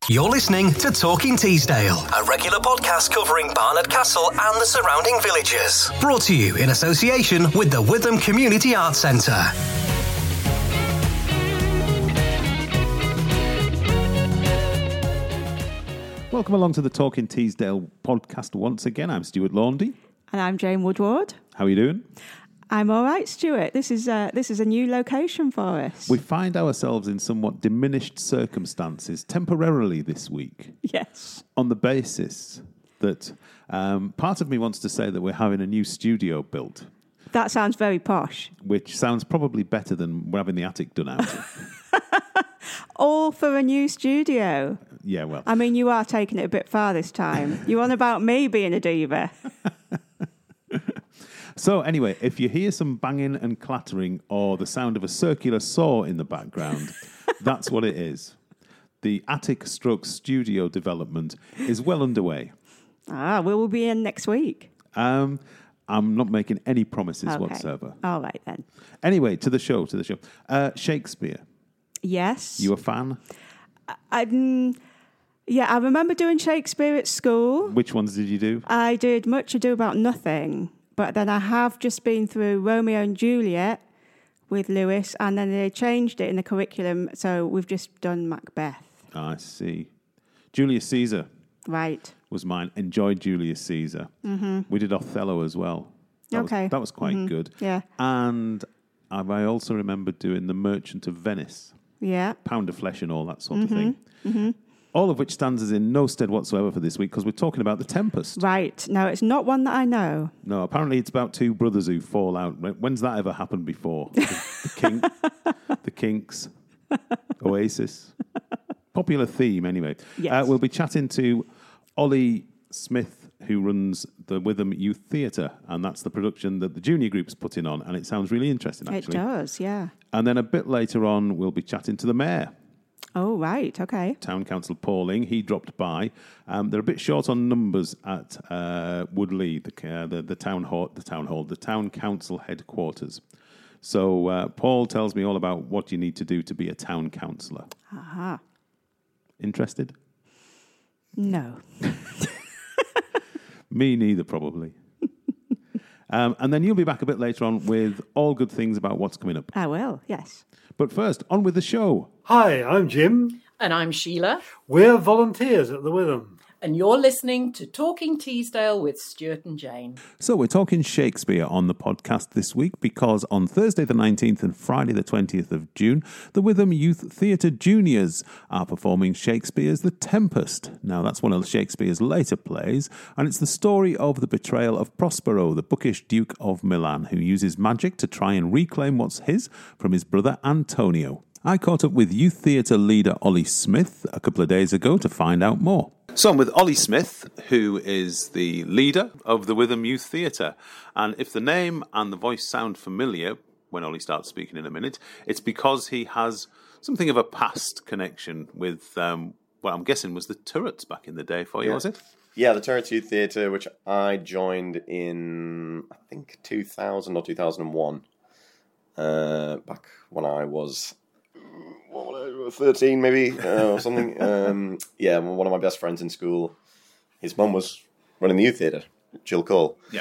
You're listening to Talking Teesdale, a regular podcast covering Barnard Castle and the surrounding villages. Brought to you in association with the Witham Community Arts Centre. Welcome along to the Talking Teesdale podcast once again. I'm Stuart Laundy. And I'm Jane Woodward. How are you doing? I'm all right, Stuart. This is a new location for us. We find ourselves in somewhat diminished circumstances temporarily this week. Yes. On the basis that part of me wants to say that we're having a new studio built. That sounds very posh. Which sounds probably better than we're having the attic done out. All for a new studio. Yeah, well. I mean, you are taking it a bit far this time. You're on about me being a diva. So anyway, if you hear some banging and clattering or the sound of a circular saw in the background, that's what it is. The attic stroke studio development is well underway. We will be in next week. I'm not making any promises whatsoever. All right, then. Anyway, to the show. Shakespeare. Yes. You a fan? Yeah, I remember doing Shakespeare at school. Which ones did you do? I did Much Ado About Nothing. But then I have just been through Romeo and Juliet with Lewis, and then they changed it in the curriculum, so we've just done Macbeth. I see. Julius Caesar. Right. Was mine. Enjoyed Julius Caesar. Mm-hmm. We did Othello as well. That was quite good. Yeah. And I also remember doing The Merchant of Venice. Yeah. Pound of Flesh and all that sort of thing. Mm-hmm. All of which stands us in no stead whatsoever for this week because we're talking about The Tempest. Right. No, it's not one that I know. No, apparently it's about two brothers who fall out. When's that ever happened before? The Kinks, Oasis. Popular theme, anyway. Yes. We'll be chatting to Ollie Smith, who runs the Witham Youth Theatre, and that's the production that the junior group's putting on, and it sounds really interesting, actually. It does, yeah. And then a bit later on, we'll be chatting to the mayor. Oh, right, okay. Town Council Pauling. He dropped by. They're a bit short on numbers at Woodley, the town council headquarters. So Paul tells me all about what you need to do to be a town councillor. Aha. Interested? No. Me neither, probably. And then you'll be back a bit later on with all good things about what's coming up. I will, yes. But first, on with the show. Hi, I'm Jim. And I'm Sheila. We're volunteers at the Witham. And you're listening to Talking Teesdale with Stuart and Jane. So we're talking Shakespeare on the podcast this week because on Thursday the 19th and Friday the 20th of June, the Witham Youth Theatre Juniors are performing Shakespeare's The Tempest. Now, that's one of Shakespeare's later plays, and it's the story of the betrayal of Prospero, the bookish Duke of Milan, who uses magic to try and reclaim what's his from his brother Antonio. I caught up with youth theatre leader Ollie Smith a couple of days ago to find out more. So I'm with Ollie Smith, who is the leader of the Witham Youth Theatre. And if the name and the voice sound familiar when Ollie starts speaking in a minute, it's because he has something of a past connection with what I'm guessing was the Turrets back in the day for you, was it? Yeah, the Turrets Youth Theatre, which I joined in, I think, 2000 or 2001. Back when I was 13 maybe, or something. One of my best friends in school, his mum was running the youth theatre, Jill Cole. Yeah.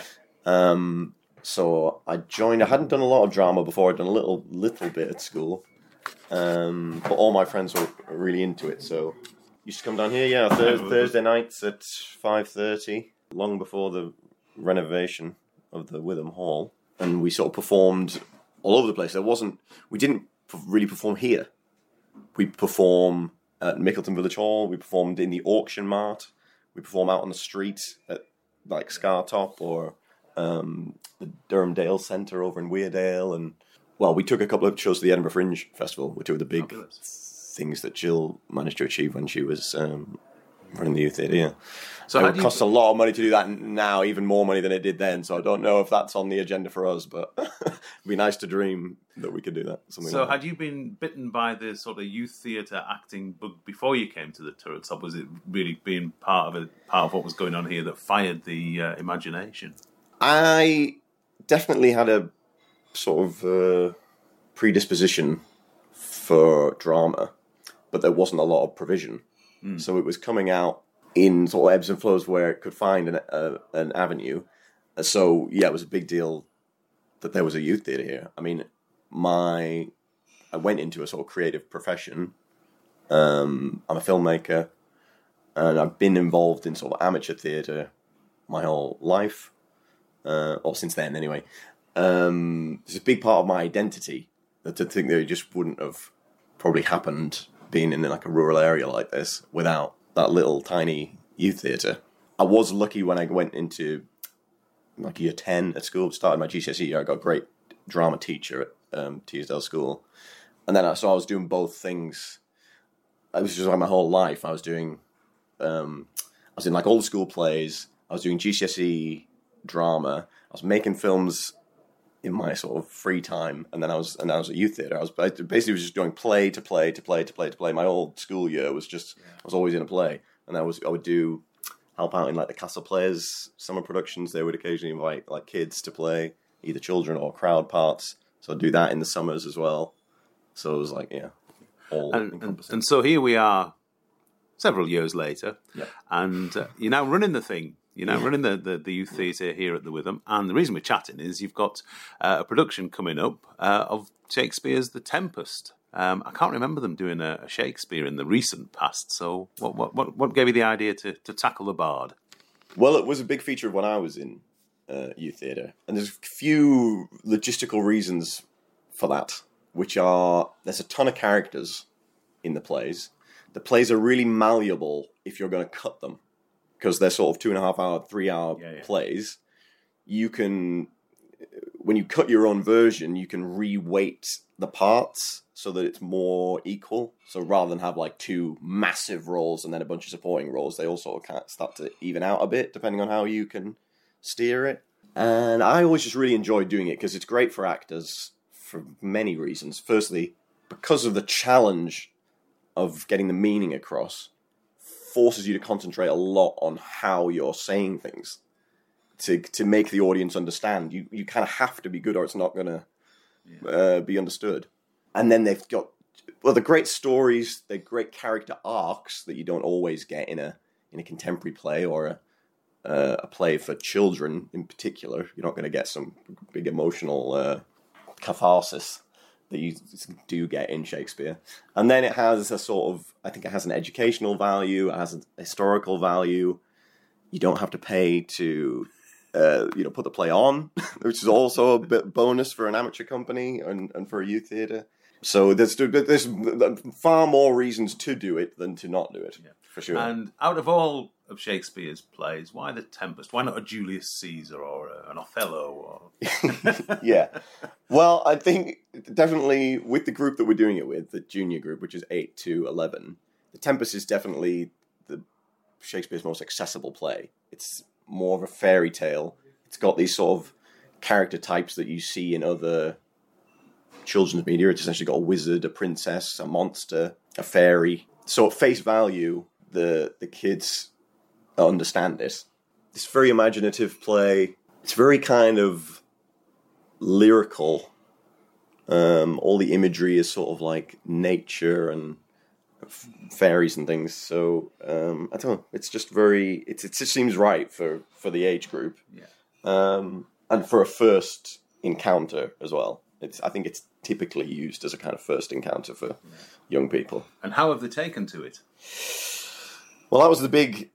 So I joined. I hadn't done a lot of drama before. I'd done a little bit at school. But all my friends were really into it, so used to come down here, Thursday nights at 5:30, long before the renovation of the Witham Hall. And we sort of performed all over the place. We didn't really perform here. We perform at Mickleton Village Hall. We performed in the Auction Mart. We perform out on the street at like Scartop or the Durham Dale Centre over in Weardale. And we took a couple of shows to the Edinburgh Fringe Festival, which were the big things that Jill managed to achieve when she was running the youth theatre. Yeah. So it costs a lot of money to do that now, even more money than it did then. So I don't know if that's on the agenda for us, but it'd be nice to dream that we could do that. So had you been bitten by the sort of youth theatre acting bug before you came to the Turrets, or was it really being part of what was going on here that fired the imagination? I definitely had a sort of predisposition for drama, but there wasn't a lot of provision. So it was coming out in sort of ebbs and flows where it could find an avenue. So yeah, it was a big deal that there was a youth theatre here. I mean, I went into a sort of creative profession. I'm a filmmaker, and I've been involved in sort of amateur theatre my whole life, or since then anyway. It's a big part of my identity that to think that it just wouldn't have probably happened being in like a rural area like this without that little tiny youth theatre. I was lucky when I went into like year 10 at school, started my GCSE year. I got a great drama teacher at Teesdale School. And then I was doing both things. It was just like my whole life. I was doing, I was in like all the school plays. I was doing GCSE drama. I was making films in my sort of free time, and then I was at youth theatre. I was basically just doing play to play to play to play to play. My old school year was just I was always in a play, and I would help out in like the Castle Players summer productions. They would occasionally invite like kids to play, either children or crowd parts. So I'd do that in the summers as well. So it was like all encompassing. And so here we are, several years later, and you're now running the thing. You're now running the youth theatre here at the Witham, and the reason we're chatting is you've got a production coming up of Shakespeare's The Tempest. I can't remember them doing a Shakespeare in the recent past, so what gave you the idea to tackle the Bard? Well, it was a big feature when I was in youth theatre, and there's a few logistical reasons for that, which are there's a ton of characters in the plays. The plays are really malleable if you're going to cut them, because they're sort of 2.5 hour, 3 hour plays. You can, when you cut your own version, you can reweight the parts so that it's more equal. So rather than have like two massive roles and then a bunch of supporting roles, they all sort of start to even out a bit depending on how you can steer it. And I always just really enjoy doing it because it's great for actors for many reasons. Firstly, because of the challenge of getting the meaning across, forces you to concentrate a lot on how you're saying things to make the audience understand. You kind of have to be good or it's not going to be understood. And then they've got the great stories, the great character arcs that you don't always get in a contemporary play or a play for children in particular. You're not going to get some big emotional catharsis that you do get in Shakespeare. And then it has a sort of, I think it has an educational value, it has a historical value. You don't have to pay to, put the play on, which is also a bit bonus for an amateur company and for a youth theatre. So there's far more reasons to do it than to not do it, for sure. And out of all of Shakespeare's plays, why The Tempest? Why not a Julius Caesar or an Othello? Or... Yeah. Well, I think definitely with the group that we're doing it with, the junior group, which is 8 to 11, The Tempest is definitely Shakespeare's most accessible play. It's more of a fairy tale. It's got these sort of character types that you see in other children's media. It's essentially got a wizard, a princess, a monster, a fairy. So at face value, the kids understand it. It's a very imaginative play. It's very kind of lyrical. All the imagery is sort of like nature and fairies and things. So I don't know. It's just it just seems right for the age group. And for a first encounter as well. I think it's typically used as a kind of first encounter for young people. And how have they taken to it? Well, that was the big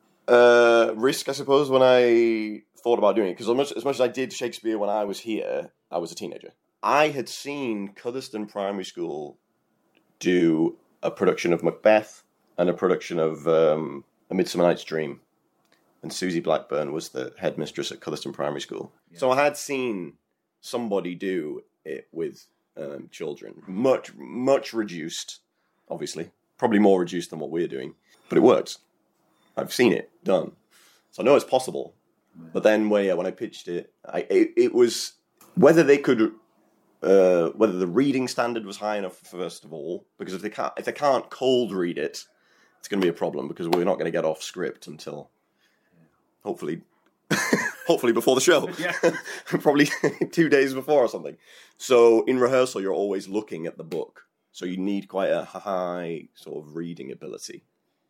risk, I suppose, when I thought about doing it. Because as much as I did Shakespeare when I was here, I was a teenager. I had seen Cutherston Primary School do a production of Macbeth and a production of A Midsummer Night's Dream. And Susie Blackburn was the headmistress at Cutherston Primary School. Yeah. So I had seen somebody do it with children. Much, much reduced, obviously. Probably more reduced than what we're doing. But it works. I've seen it done. So I know it's possible. But then when I pitched it, it was whether they could... whether the reading standard was high enough, first of all, because if they can't cold read it, it's going to be a problem because we're not going to get off script until hopefully before the show, probably 2 days before or something. So in rehearsal, you're always looking at the book, so you need quite a high sort of reading ability.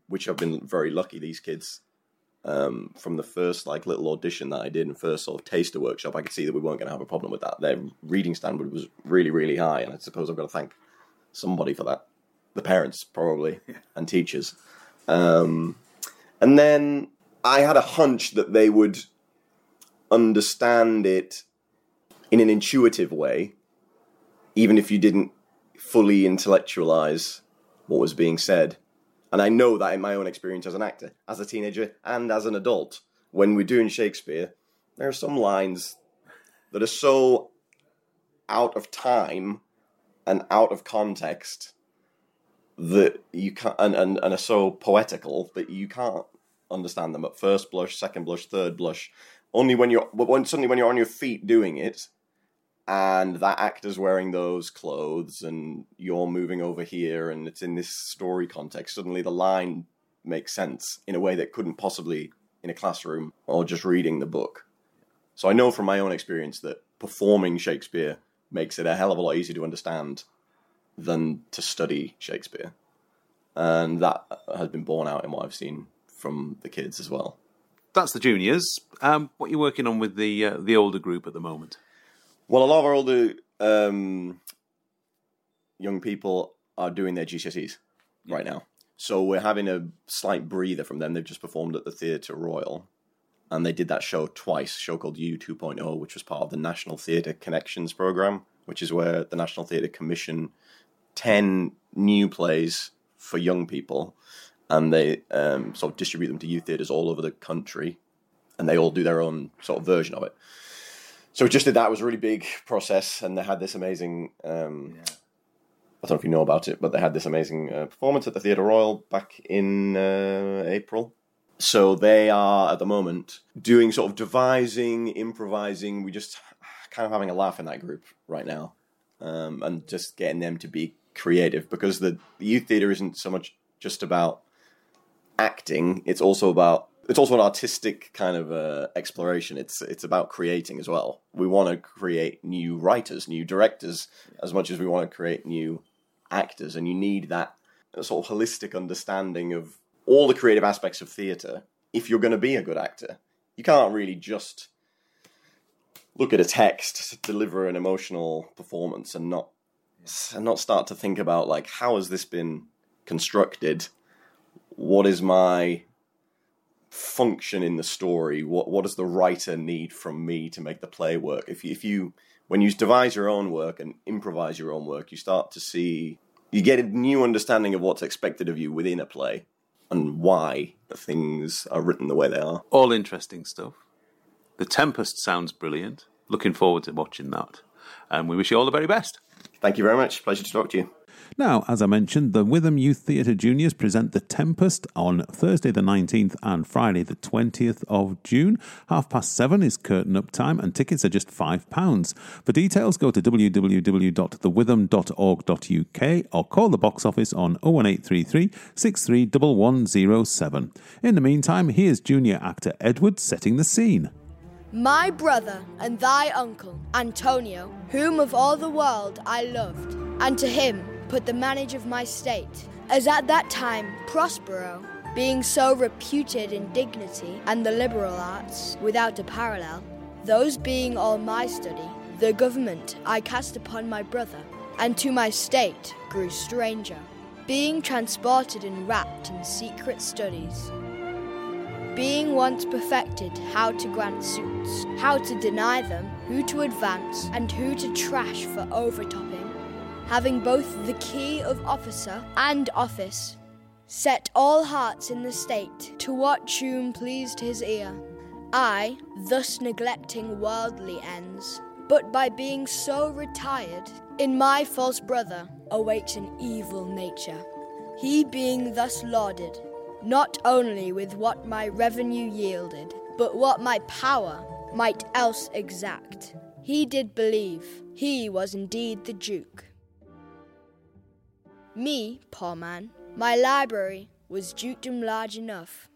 which I've been very lucky. These kids, from the first like little audition that I did and first sort of taster workshop, I could see that we weren't going to have a problem with that. Their reading standard was really, really high, and I suppose I've got to thank somebody for that. The parents, probably, and teachers. And then I had a hunch that they would understand it in an intuitive way, even if you didn't fully intellectualize what was being said. And I know that in my own experience as an actor, as a teenager, and as an adult, when we're doing Shakespeare, there are some lines that are so out of time and out of context that you can't, and are so poetical that you can't understand them at first blush, second blush, third blush. Suddenly when you're on your feet doing it, and that actor's wearing those clothes, and you're moving over here, and it's in this story context, suddenly the line makes sense in a way that couldn't possibly in a classroom or just reading the book. So I know from my own experience that performing Shakespeare makes it a hell of a lot easier to understand than to study Shakespeare. And that has been borne out in what I've seen from the kids as well. That's the juniors. What are you working on with the older group at the moment? Well, a lot of our older young people are doing their GCSEs right now. So we're having a slight breather from them. They've just performed at the Theatre Royal. And they did that show twice, a show called U 2.0, which was part of the National Theatre Connections programme, which is where the National Theatre commission 10 new plays for young people, and they sort of distribute them to youth theatres all over the country, and they all do their own sort of version of it. So we just did that. It was a really big process, and they had this amazing, I don't know if you know about it, but they had this amazing performance at the Theatre Royal back in April. So they are, at the moment, doing sort of devising, improvising. We just kind of having a laugh in that group right now, and just getting them to be creative, because the youth theatre isn't so much just about acting. It's also an artistic kind of exploration. It's about creating as well. We want to create new writers, new directors, as much as we want to create new actors, and you need that sort of holistic understanding of all the creative aspects of theatre if you're going to be a good actor. You can't really just look at a text, deliver an emotional performance, and not start to think about, like, how has this been constructed? What is my function in the story? What does the writer need from me to make the play work? When you devise your own work and improvise your own work, you get a new understanding of what's expected of you within a play and why things are written the way they are. All interesting stuff. The Tempest sounds brilliant. Looking forward to watching that. And we wish you all the very best. Thank you very much. Pleasure to talk to you. Now, as I mentioned, the Witham Youth Theatre Juniors present The Tempest on Thursday the 19th and Friday the 20th of June. 7:30 is curtain up time, and tickets are just £5. For details, go to www.thewitham.org.uk or call the box office on 01833 631107. In the meantime, here's junior actor Edward setting the scene. My brother and thy uncle, Antonio, whom of all the world I loved, and to him put the manage of my state, as at that time Prospero, being so reputed in dignity and the liberal arts without a parallel, those being all my study, the government I cast upon my brother, and to my state grew stranger, being transported and wrapped in secret studies. Being once perfected how to grant suits, how to deny them, who to advance, and who to trash for overtopping, having both the key of officer and office, set all hearts in the state to what tune pleased his ear, I, thus neglecting worldly ends, but by being so retired, in my false brother awaits an evil nature, he being thus lauded, not only with what my revenue yielded, but what my power might else exact. He did believe he was indeed the Duke. Me, poor man, my library was dukedom large enough.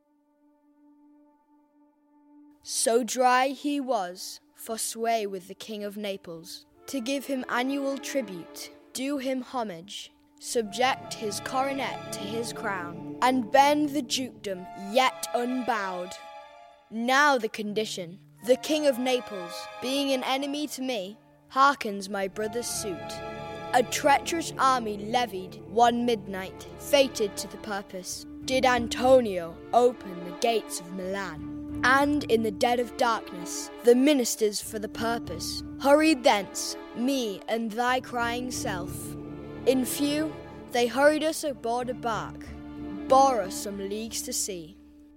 So dry he was for sway with the King of Naples, to give him annual tribute, do him homage, subject his coronet to his crown, and bend the dukedom yet unbowed. Now the condition, the King of Naples, being an enemy to me, hearkens my brother's suit. A treacherous army levied one midnight, fated to the purpose, did Antonio open the gates of Milan. And in the dead of darkness, the ministers for the purpose hurried thence, me and thy crying self. In few, they hurried us aboard a bark, bore us some leagues to sea.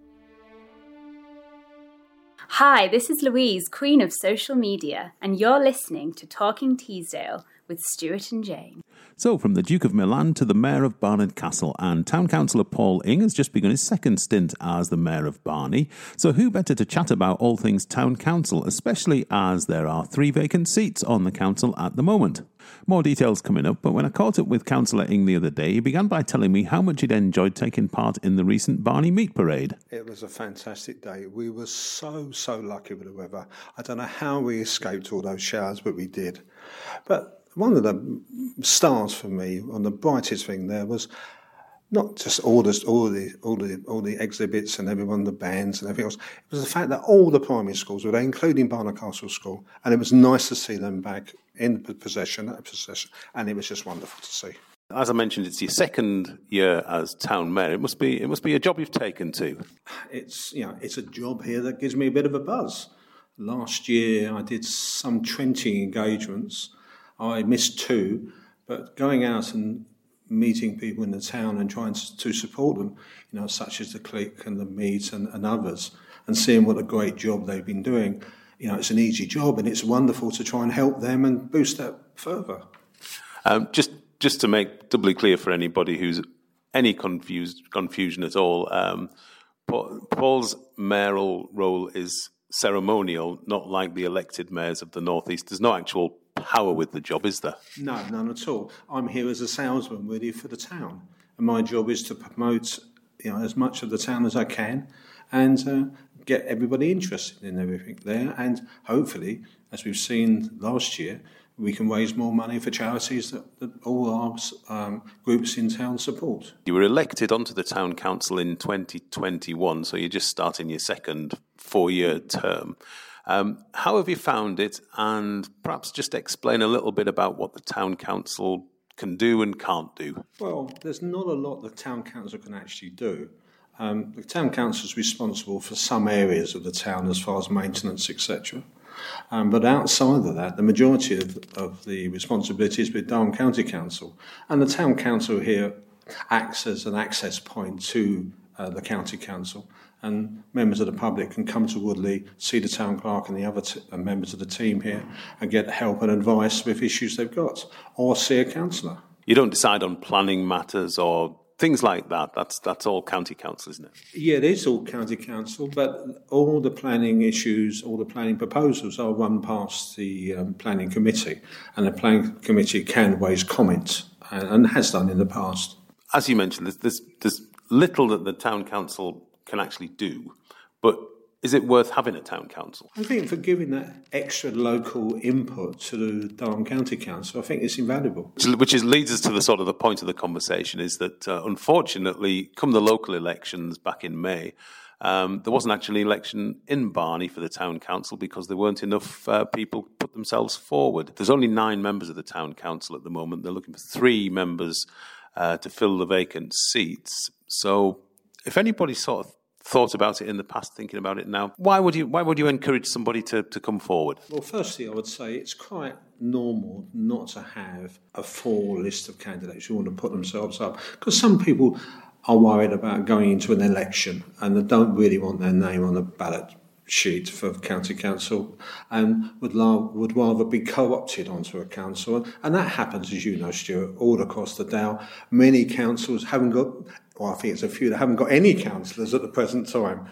Hi, this is Louise, Queen of Social Media, and you're listening to Talking Teesdale with Stuart and Jane. So, from the Duke of Milan to the Mayor of Barnard Castle, and Town Councillor Paul Ing has just begun his second stint as the Mayor of Barney. So who better to chat about all things Town Council, especially as there are 3 vacant seats on the council at the moment. More details coming up, but when I caught up with Councillor Ing the other day, he began by telling me how much he'd enjoyed taking part in the recent Barney Meat Parade. It was a fantastic day. We were so lucky with the weather. I don't know how we escaped all those showers, but we did. But one of the stars for me, on the brightest thing there, was not just all the exhibits and everyone, the bands and everything else. It was the fact that all the primary schools were there, including Barnard Castle School, and it was nice to see them back in possession, and it was just wonderful to see. As I mentioned, it's your second year as town mayor. It must be a job you've taken to. It's a job here that gives me a bit of a buzz. Last year I did some 20 engagements. I missed 2, but going out and meeting people in the town and trying to support them, such as the Click and the Meet and others, and seeing what a great job they've been doing. It's an easy job, and it's wonderful to try and help them and boost that further. Just to make doubly clear for anybody who's any confusion at all, Paul's mayoral role is ceremonial, not like the elected mayors of the North East. There's no actual power with the job, is there? No, none at all. I'm here as a salesman really for the town, and my job is to promote as much of the town as I can, and get everybody interested in everything there, and hopefully, as we've seen last year, we can raise more money for charities that all our groups in town support. You were elected onto the town council in 2021, so you're just starting your second 4-year term. How have you found it? And perhaps just explain a little bit about what the town council can do and can't do. Well, there's not a lot the town council can actually do. The town council is responsible for some areas of the town as far as maintenance, etc. But outside of that, the majority of the responsibility is with Durham County Council. And the town council here acts as an access point to the county council. And members of the public can come to Woodley, see the town clerk and the other members of the team here and get help and advice with issues they've got, or see a councillor. You don't decide on planning matters or things like that. That's all county council, isn't it? Yeah, it is all county council, but all the planning issues, all the planning proposals are run past the planning committee, and the planning committee can raise comment and has done in the past. As you mentioned, there's little that the town council can actually do, but is it worth having a town council? I think for giving that extra local input to the Durham County Council, I think it's invaluable. Which leads us to the point of the conversation is that, unfortunately, come the local elections back in May, there wasn't actually an election in Barney for the town council because there weren't enough people put themselves forward. There's only 9 members of the town council at the moment. They're looking for 3 members to fill the vacant seats. So if anybody sort of thought about it in the past, thinking about it now, why would you encourage somebody to come forward? Well, firstly, I would say it's quite normal not to have a full list of candidates who want to put themselves up, because some people are worried about going into an election and they don't really want their name on the ballot sheet for county council and would rather be co-opted onto a council. And that happens, as you know, Stuart, all across the Dale. Many councils haven't got, well, I think it's a few that haven't got any councillors at the present time.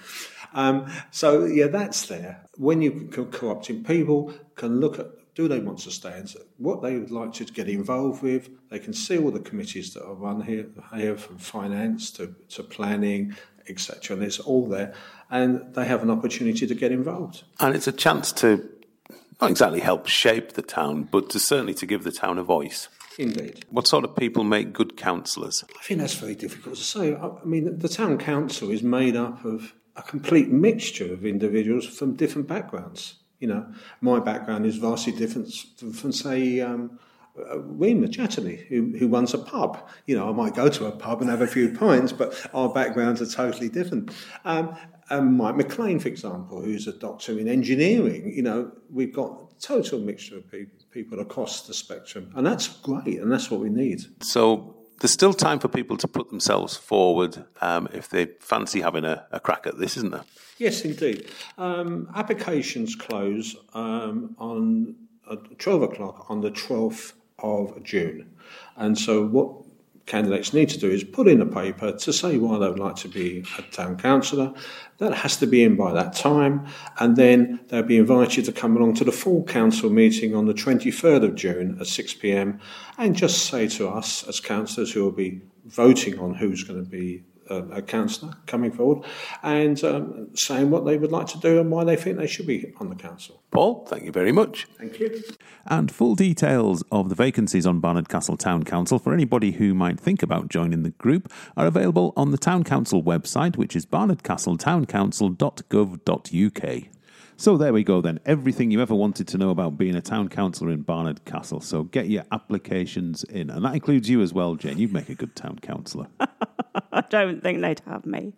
So, yeah, that's there. When you co-opting, people can look at, do they want to stay and what they would like to get involved with. They can see all the committees that are run here from finance to planning, etc. And it's all there. And they have an opportunity to get involved. And it's a chance to not exactly help shape the town, but certainly to give the town a voice. Indeed. What sort of people make good councillors? I think that's very difficult to say. I mean, the town council is made up of a complete mixture of individuals from different backgrounds. You know, my background is vastly different from, say, Rima Chatterley, who runs a pub. You know, I might go to a pub and have a few pints, but our backgrounds are totally different. And Mike McLean, for example, who's a doctor in engineering, you know, we've got a total mixture of people across the spectrum. And that's great, and that's what we need. So there's still time for people to put themselves forward if they fancy having a crack at this, isn't there? Yes, indeed. Applications close on 12 o'clock on the 12th of June. And so what candidates need to do is put in a paper to say why they would like to be a town councillor. That has to be in by that time, and then they'll be invited to come along to the full council meeting on the 23rd of June at 6 p.m. and just say to us as councillors who will be voting on who's going to be a councillor coming forward and saying what they would like to do and why they think they should be on the council. Paul, thank you very much. Thank you. And full details of the vacancies on Barnard Castle Town Council for anybody who might think about joining the group are available on the Town Council website, which is barnardcastletown.council.gov.uk. So there we go then. Everything you ever wanted to know about being a town councillor in Barnard Castle. So get your applications in. And that includes you as well, Jane. You'd make a good town councillor. I don't think they'd have me.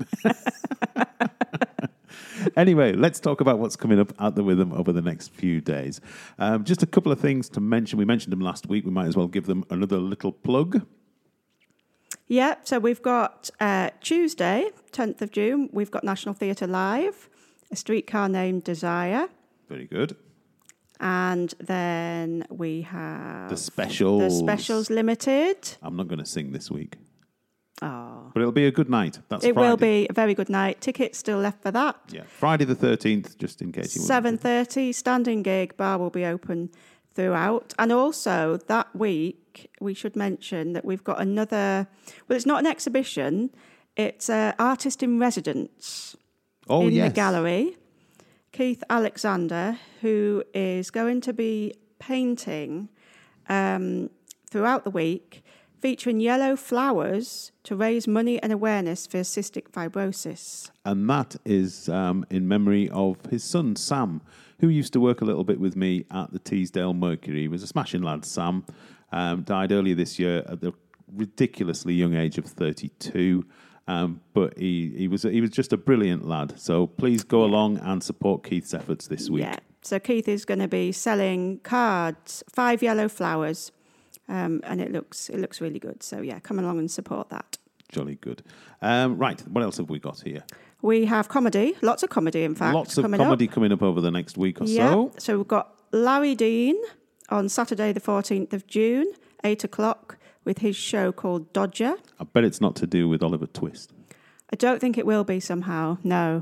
Anyway, let's talk about what's coming up at the Witham over the next few days. Just a couple of things to mention. We mentioned them last week. We might as well give them another little plug. Yeah, so we've got Tuesday, 10th of June, we've got National Theatre Live, A Streetcar Named Desire. Very good. And then we have The Specials. The Specials Limited. I'm not going to sing this week. Oh. But it'll be a good night. That's It Friday. will be a very good night. Tickets still left for that. Yeah, Friday the 13th, just in case you want. 7:30, standing gig, bar will be open throughout. And also that week, we should mention that we've got another, well, it's not an exhibition, it's an artist in residence in the gallery. Keith Alexander, who is going to be painting throughout the week, featuring yellow flowers to raise money and awareness for cystic fibrosis. And that is in memory of his son, Sam, who used to work a little bit with me at the Teesdale Mercury. He was a smashing lad, Sam. Died earlier this year at the ridiculously young age of 32. But he was just a brilliant lad. So please go along and support Keith's efforts this week. Yeah. So Keith is going to be selling cards, 5 yellow flowers, and it looks really good. So yeah, come along and support that. Jolly good. Right, what else have we got here? We have comedy, lots of comedy, in fact. Lots of comedy coming up over the next week or so. So we've got Larry Dean on Saturday the 14th of June, 8 o'clock, with his show called Dodger. I bet it's not to do with Oliver Twist. I don't think it will be somehow, no.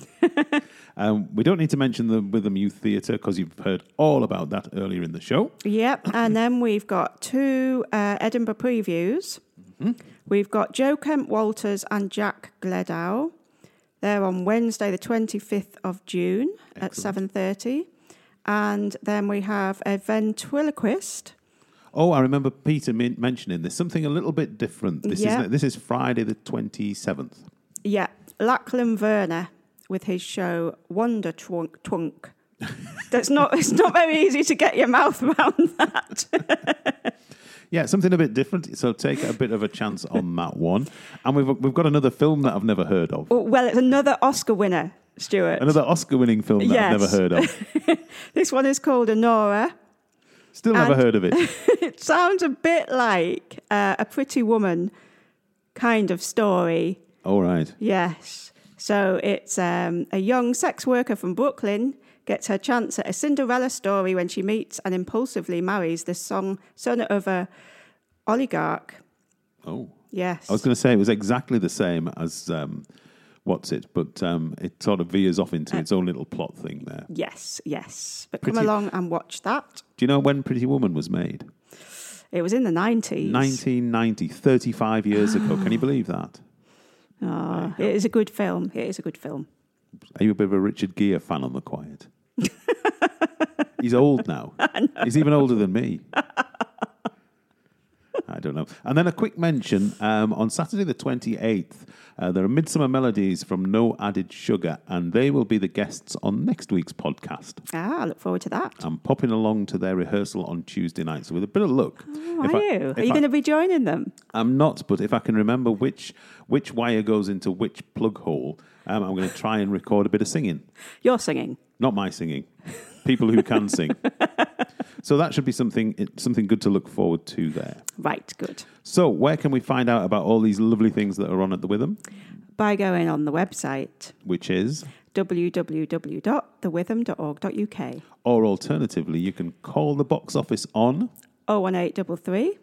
We don't need to mention the Witham Youth Theatre because you've heard all about that earlier in the show. Yep, and then we've got 2 Edinburgh previews. Mm-hmm. We've got Joe Kemp Walters and Jack Gledow. They're on Wednesday the 25th of June at 7:30. And then we have a ventriloquist. Oh, I remember Peter mentioning this. Something a little bit different. This is Friday the 27th. Yeah, Lachlan Werner with his show Wonder Twunk. It's not very easy to get your mouth around that. Yeah, something a bit different. So take a bit of a chance on that one. And we've got another film that I've never heard of. Well, it's another Oscar winner, Stuart. Another Oscar-winning film that I've never heard of. This one is called Honora. Still never heard of it. It sounds a bit like a Pretty Woman kind of story. All right. Yes. So it's a young sex worker from Brooklyn gets her chance at a Cinderella story when she meets and impulsively marries the son of a oligarch. Oh. Yes. I was going to say it was exactly the same as What's It, but it sort of veers off into its own little plot thing there. Yes. But come along and watch that. Do you know when Pretty Woman was made? It was in the 90s. 1990, 35 years ago. Can you believe that? Oh, it is a good film. Are you a bit of a Richard Gere fan on the quiet? He's old now. He's even older than me. don't know. And then a quick mention, on Saturday the 28th, there are Midsummer Melodies from No Added Sugar, and they will be the guests on next week's podcast. I look forward to that. I'm popping along to their rehearsal on Tuesday night, so with a bit of luck. Oh, are you going to be joining them? I'm not, but if I can remember which wire goes into which plug hole, I'm going to try and record a bit of singing. You're singing? Not my singing. People who can sing. So that should be something good to look forward to there. Right, good. So where can we find out about all these lovely things that are on at the Witham? By going on the website. Which is? www.thewitham.org.uk. Or alternatively, you can call the box office on 01833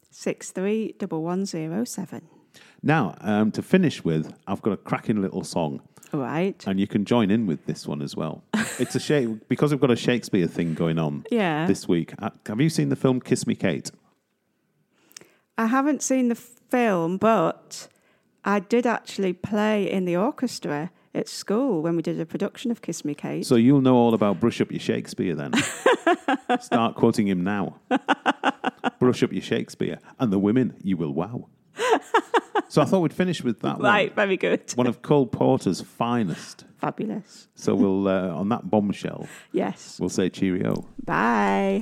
631107. Now, to finish with, I've got a cracking little song. Right. And you can join in with this one as well. It's a shame, because we've got a Shakespeare thing going on this week. Have you seen the film Kiss Me Kate? I haven't seen the film, but I did actually play in the orchestra at school when we did a production of Kiss Me Kate. So you'll know all about Brush Up Your Shakespeare then. Start quoting him now. Brush up your Shakespeare, and the women you will wow. So I thought we'd finish with that one. Right, very good. One of Cole Porter's finest. Fabulous. So we'll, on that bombshell, yes, we'll say cheerio. Bye.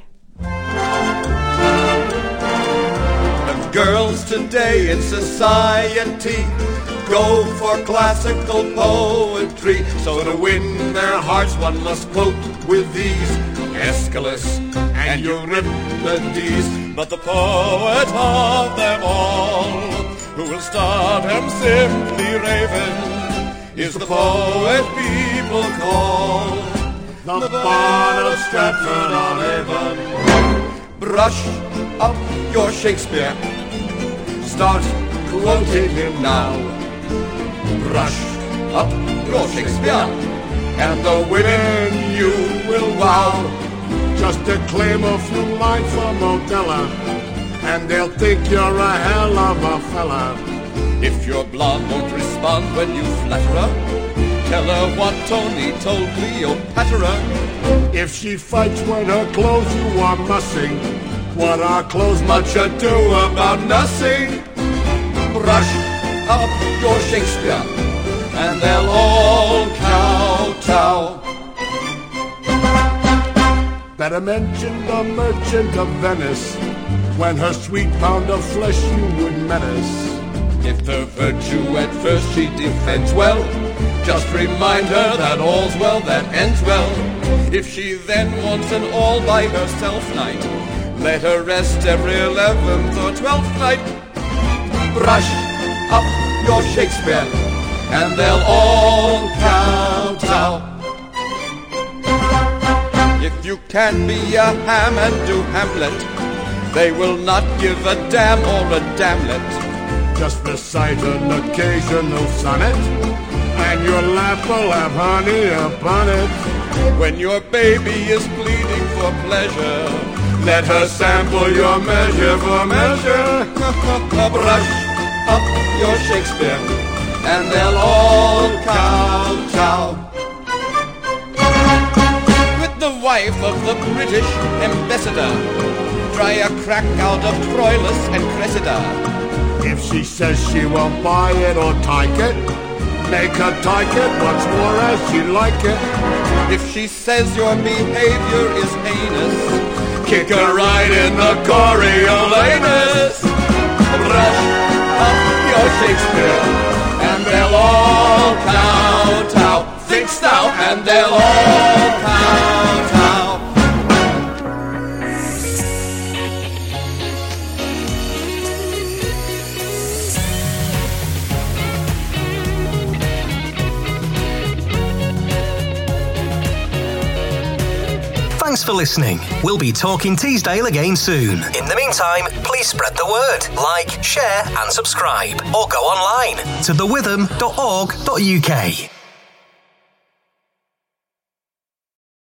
And girls today in society go for classical poetry. So to win their hearts one must quote with these Aeschylus and Euripides. But the poet of them all, who will start him simply raving, is the poet people call the Bard of Stratford-on-Avon. Brush up your Shakespeare, start quoting him now. Brush up your Shakespeare, and the women you will wow. Just declaim a few lines from Othello, and they'll think you're a hell of a fella. If your blonde won't respond when you flatter her, tell her what Tony told Cleopatra. If she fights when her clothes you are mussing, what are clothes much ado about nothing? Brush up your Shakespeare, and they'll all kowtow. Better mention the Merchant of Venice, when her sweet pound of flesh you would menace. If her virtue at first she defends well, just remind her that all's well that ends well. If she then wants an all by herself night, let her rest every 11th or 12th night. Brush up your Shakespeare, and they'll all kowtow. If you can be a ham and do Hamlet, they will not give a damn or a damlet. Just recite an occasional sonnet, and your laugh will have honey upon it. When your baby is pleading for pleasure, let her sample your measure for measure. Brush up your Shakespeare, and they'll all kowtow. With the wife of the British ambassador, try a crack out of Troilus and Cressida. If she says she won't buy it or take it, make her take it once more as she like it. If she says your behavior is heinous, kick her right in the Coriolanus. Brush up your Shakespeare, and they'll all kowtow. Think thou, and they'll all kowtow. Thanks for listening. We'll be talking Teesdale again soon. In the meantime, please spread the word, like, share and subscribe, or go online to thewitham.org.uk.